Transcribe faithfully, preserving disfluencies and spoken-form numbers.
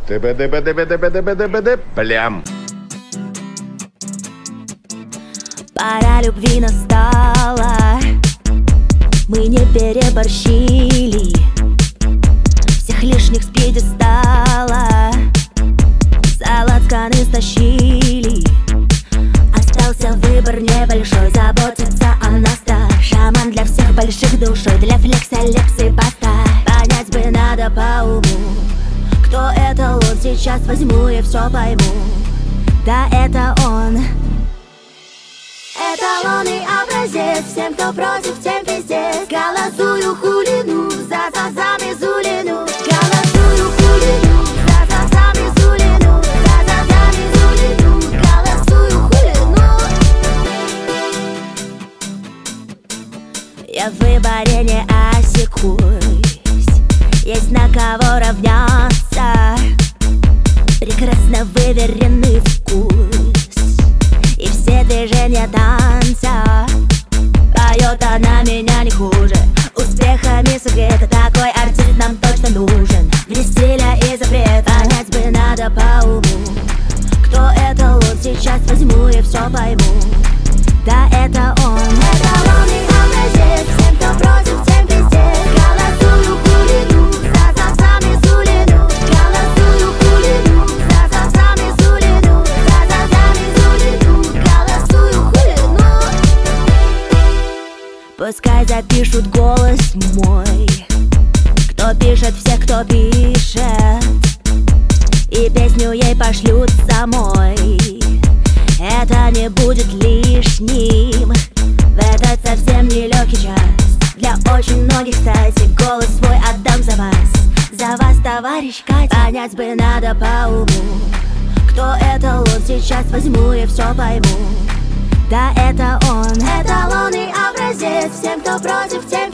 Плям. Пора любви настала, мы не переборщили, всех лишних с пьедестала за лацканы стащили. Остался выбор небольшой, заботиться о нас-то. Шаман для всех больших душой, для флекса, лекции поставь. Понять бы надо по уму, кто это он, сейчас возьму и все пойму. Да, это он. Эталонный образец, всем, кто против, тем пиздец. Голосую хулину, за зазами зулину. Голосую хулину, за зазами зулину. За зазами зулину, голосую хулину. Я в выборе не осекусь, есть на кого равняться. Прекрасно выверенный вкус и все движения танца. Поет она меня не хуже, успехами согрета. Такой артист нам точно нужен, вне стиля и запрет. Понять бы надо по уму, кто это он, сейчас возьму и все пойму. Да, это он. Эталонный образец, всем, кто против, тем пиздец. Голосую хулину, за зазами зулину. Голосую хулину, за зазами зулину. За зазами зулину, голосую хулину. Пускай запишут голос мой, кто пишет, все, кто пишет, и песню ей пошлют самой. Это не будет лишним в этот совсем нелегкий час. Для очень многих, кстати, голос свой отдам за вас. За вас, товарищ Катя. Понять бы надо по уму, кто это он, сейчас возьму и все пойму. Да, это он. Эталонный образец, всем, кто против, тем